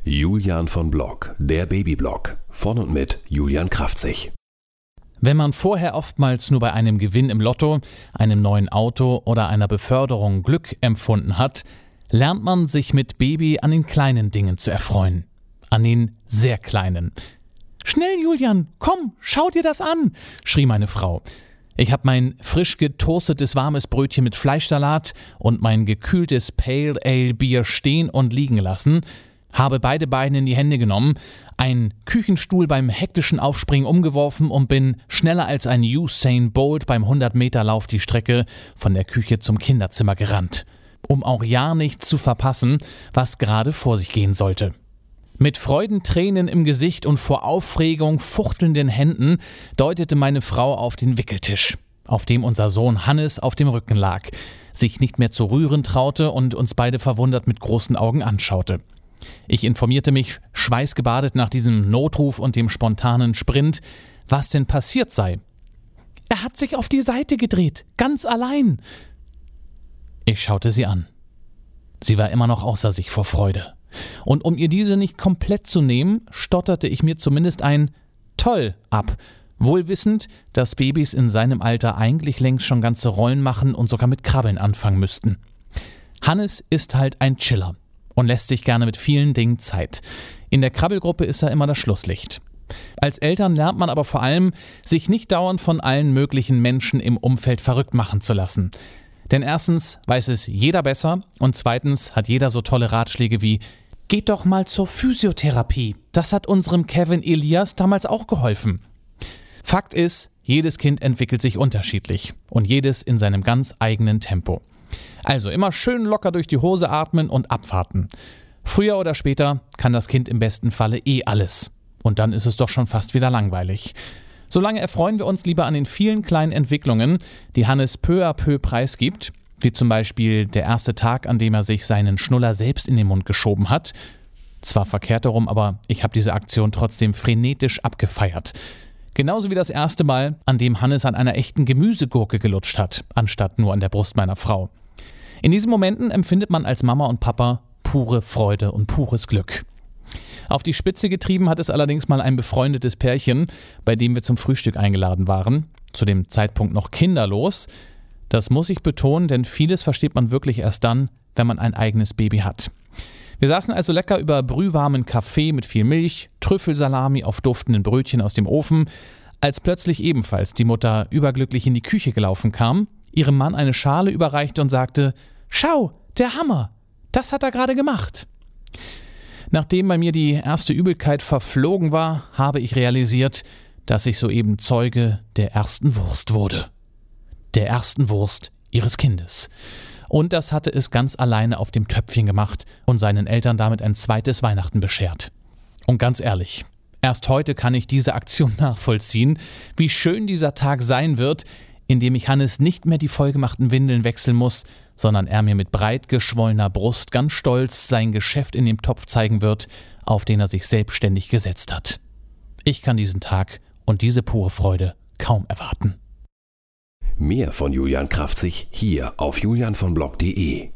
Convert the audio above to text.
Julian von Block, der Babyblog. Von und mit Julian Kraftzig. Wenn man vorher oftmals nur bei einem Gewinn im Lotto, einem neuen Auto oder einer Beförderung Glück empfunden hat, lernt man sich mit Baby an den kleinen Dingen zu erfreuen. An den sehr kleinen. »Schnell, Julian, komm, schau dir das an«, schrie meine Frau. Ich habe mein frisch getoastetes warmes Brötchen mit Fleischsalat und mein gekühltes Pale Ale Bier stehen und liegen lassen, habe beide Beine in die Hände genommen, einen Küchenstuhl beim hektischen Aufspringen umgeworfen und bin schneller als ein Usain Bolt beim 100-Meter-Lauf die Strecke von der Küche zum Kinderzimmer gerannt, um auch ja nichts zu verpassen, was gerade vor sich gehen sollte. Mit Freudentränen im Gesicht und vor Aufregung fuchtelnden Händen deutete meine Frau auf den Wickeltisch, auf dem unser Sohn Hannes auf dem Rücken lag, sich nicht mehr zu rühren traute und uns beide verwundert mit großen Augen anschaute. Ich informierte mich, schweißgebadet nach diesem Notruf und dem spontanen Sprint, was denn passiert sei. »Er hat sich auf die Seite gedreht, ganz allein.« Ich schaute sie an. Sie war immer noch außer sich vor Freude. Und um ihr diese nicht komplett zu nehmen, stotterte ich mir zumindest ein »Toll« ab, wohl wissend, dass Babys in seinem Alter eigentlich längst schon ganze Rollen machen und sogar mit Krabbeln anfangen müssten. Hannes ist halt ein Chiller und lässt sich gerne mit vielen Dingen Zeit. In der Krabbelgruppe ist er immer das Schlusslicht. Als Eltern lernt man aber vor allem, sich nicht dauernd von allen möglichen Menschen im Umfeld verrückt machen zu lassen. Denn erstens weiß es jeder besser und zweitens hat jeder so tolle Ratschläge wie »Geht doch mal zur Physiotherapie, das hat unserem Kevin Elias damals auch geholfen«. Fakt ist, jedes Kind entwickelt sich unterschiedlich und jedes in seinem ganz eigenen Tempo. Also immer schön locker durch die Hose atmen und abwarten. Früher oder später kann das Kind im besten Falle alles. Und dann ist es doch schon fast wieder langweilig. Solange erfreuen wir uns lieber an den vielen kleinen Entwicklungen, die Hannes peu à peu preisgibt, wie zum Beispiel der erste Tag, an dem er sich seinen Schnuller selbst in den Mund geschoben hat. Zwar verkehrt herum, aber ich habe diese Aktion trotzdem frenetisch abgefeiert. Genauso wie das erste Mal, an dem Hannes an einer echten Gemüsegurke gelutscht hat, anstatt nur an der Brust meiner Frau. In diesen Momenten empfindet man als Mama und Papa pure Freude und pures Glück. Auf die Spitze getrieben hat es allerdings mal ein befreundetes Pärchen, bei dem wir zum Frühstück eingeladen waren, zu dem Zeitpunkt noch kinderlos. Das muss ich betonen, denn vieles versteht man wirklich erst dann, wenn man ein eigenes Baby hat. Wir saßen also lecker über brühwarmen Kaffee mit viel Milch, Trüffelsalami auf duftenden Brötchen aus dem Ofen, als plötzlich ebenfalls die Mutter überglücklich in die Küche gelaufen kam, ihrem Mann eine Schale überreichte und sagte, »Schau, der Hammer, das hat er gerade gemacht.« Nachdem bei mir die erste Übelkeit verflogen war, habe ich realisiert, dass ich soeben Zeuge der ersten Wurst wurde. Der ersten Wurst ihres Kindes. Und das hatte es ganz alleine auf dem Töpfchen gemacht und seinen Eltern damit ein zweites Weihnachten beschert. Und ganz ehrlich, erst heute kann ich diese Aktion nachvollziehen, wie schön dieser Tag sein wird, in dem ich Hannes nicht mehr die vollgemachten Windeln wechseln muss, sondern er mir mit breit geschwollener Brust ganz stolz sein Geschäft in dem Topf zeigen wird, auf den er sich selbstständig gesetzt hat. Ich kann diesen Tag und diese pure Freude kaum erwarten. Mehr von Julian Kraftzig hier auf julianvonblog.de.